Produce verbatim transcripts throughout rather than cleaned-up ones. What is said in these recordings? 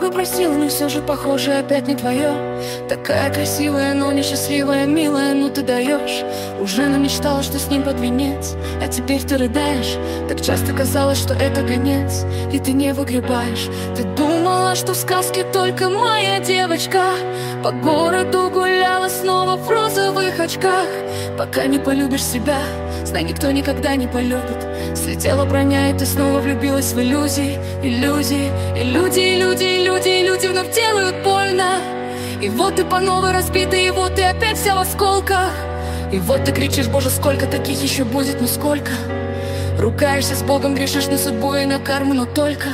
Бога просил, но все же похоже опять не твое. Такая красивая, но несчастливая, милая, ну ты даешь. Уже намечтала, что с ним под венец, а теперь ты рыдаешь. Так часто казалось, что это конец, и ты не выгребаешь. Ты думала, что в сказке только моя девочка по городу гуляла снова в розовых очках. Пока не полюбишь себя, знай, никто никогда не полюбит. Слетела броня, и ты снова влюбилась в иллюзии. Иллюзии, иллюзии, люди, люди, люди вновь делают больно. И вот ты по новой разбитый, и вот ты опять вся в осколках. И вот ты кричишь: Боже, сколько таких еще будет, ну сколько? Ругаешься с Богом, грешишь на судьбу и на карму, но только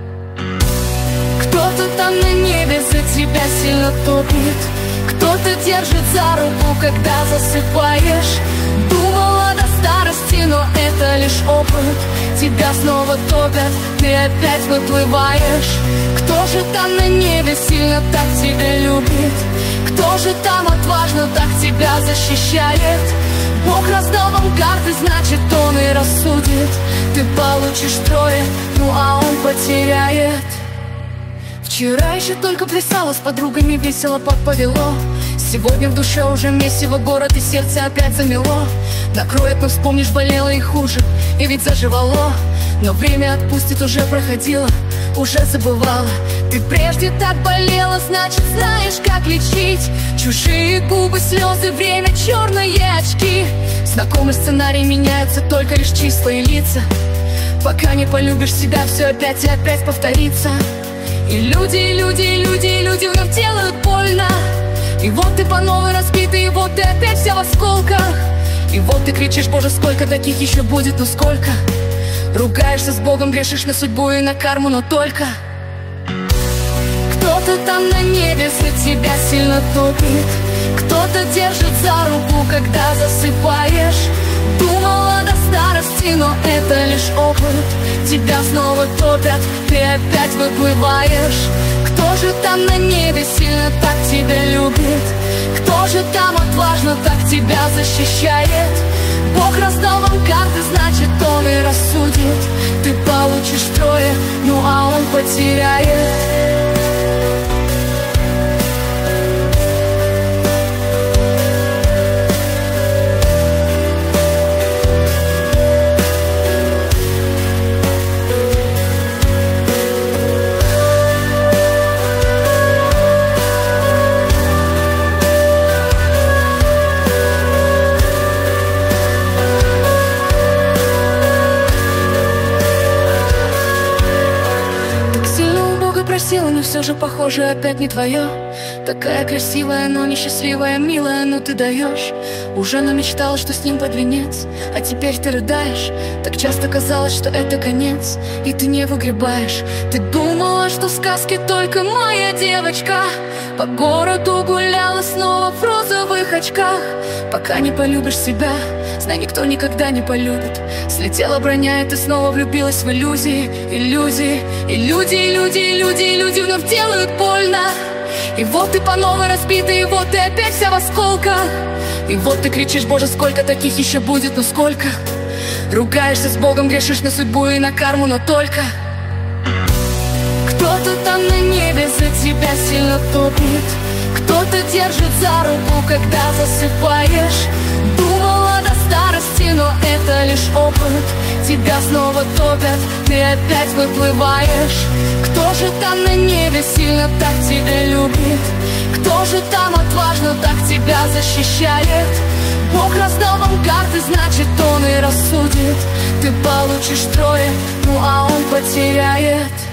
кто-то там на небе за тебя сильно топит, кто-то держит за руку, когда засыпаешь. Думала до старости, но это лишь опыт. Тебя снова топят, ты опять выплываешь. Кто же там на небе сильно так тебя любит? Кто же там отважно так тебя защищает? Бог раздал вам карты, значит он и рассудит. Ты получишь трое, ну а он потеряет. Вчера еще только плясала с подругами, весело как повело. Сегодня в душе уже месиво, город и сердце опять замело. Накроет, но вспомнишь, болело и хуже, и ведь заживало. Но время отпустит, уже проходило, уже забывала. Ты прежде так болела, значит знаешь, как лечить. Чужие губы, слезы, время, черные очки. Знакомый сценарий, меняются только лишь числа и лица. Пока не полюбишь себя, все опять и опять повторится. И люди, люди, люди, люди вновь делают больно. И вот ты по новой разбитый, и вот ты опять вся в осколках. И вот ты кричишь: Боже, сколько таких еще будет, ну сколько? Ругаешься с Богом, грешишь на судьбу и на карму, но только кто-то там на небе за тебя сильно топит, кто-то держит за руку, когда засыпаешь. Думала до старости, но это лишь опыт. Тебя снова топят, ты опять выплываешь. Кто же там на небе сильно так тебя любит? Кто же там отважно так тебя защищает? Бог раздал вам карты, значит он и рассудит. Ты получишь трое, ну а он потеряет. Просила, но все же похоже опять не твое. Такая красивая, но несчастливая, милая, ну ты даешь. Уже намечтала, что с ним под венец, а теперь ты рыдаешь. Так часто казалось, что это конец, и ты не выгребаешь. Ты думала, что в сказке только моя девочка по городу гуляла снова в розовых очках. Пока не полюбишь себя, знай, никто никогда не полюбит. Слетела броня, и ты снова влюбилась в иллюзии. Иллюзии, и люди, люди, люди, люди вновь делают больно. И вот ты по новой разбитый, и вот ты опять вся в осколках. И вот ты кричишь: Боже, сколько таких еще будет, ну сколько? Ругаешься с Богом, грешишь на судьбу и на карму, но только кто-то там на небе за тебя сильно топит, кто-то держит за руку, когда засыпаешь. Думала до старости, но это лишь опыт. Тебя снова топят, ты опять выплываешь. Кто же там на небе сильно так тебя любит? Кто же там отважно так тебя защищает? Бог раздал вам карты, значит он и рассудит. Ты получишь трое, ну а он потеряет.